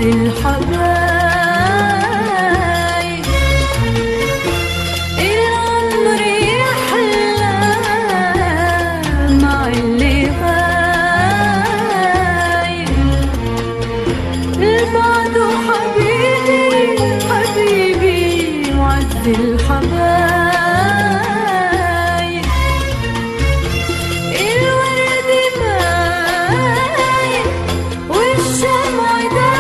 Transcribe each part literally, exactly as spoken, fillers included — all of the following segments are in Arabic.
الحبايب. العمر يحلى مع اللي غايب، البعده حبيبي حبيبي وعز الحبايب. الورد مايل والشمع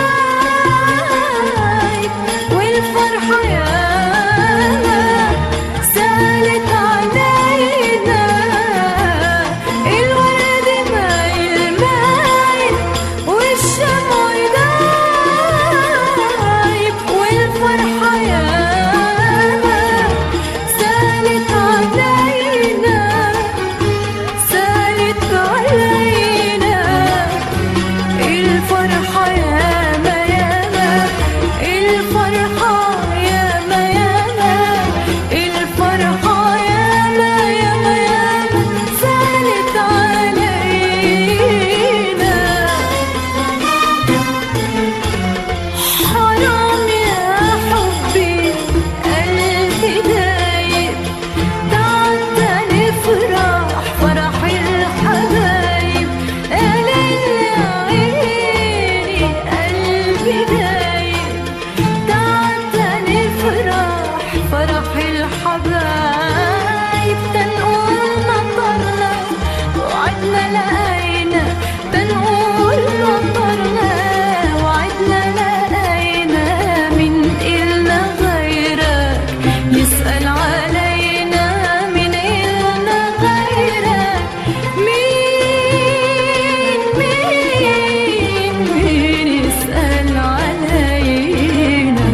دايب، والفرحة ياما سالت علينا. الورد مايل مايل والشمع دايب، والفرحة ياما سالت علينا سالت علينا. الفرحة ياما ياما الفرحة ياما ياما الفرحة ياما ياما ياما سالت علينا. حرام يا حبي قلبي دايب، تعال نفرح فرح الحبايب. قال يا عيني قلبي دايب، تعال نفرح فرح الحبايب. تنقول مطرنا وعدنا لقينا، تنقول مطرنا وعدنا لقينا. من إلنا غيرك يسأل علينا، من إلنا غيرك مين مين مين يسأل علينا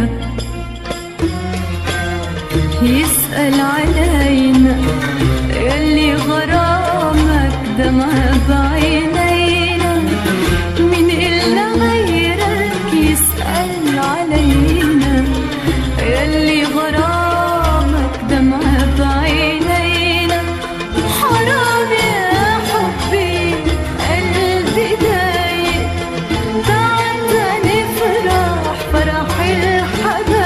يسأل علينا. يلي غرامك دمع بعينينا، من إلنا غيرك يسأل علينا. يلي غرامك دمع بعينينا. حرام يا حبي قلبي دايب، تعال نفرح فرح الحبايب.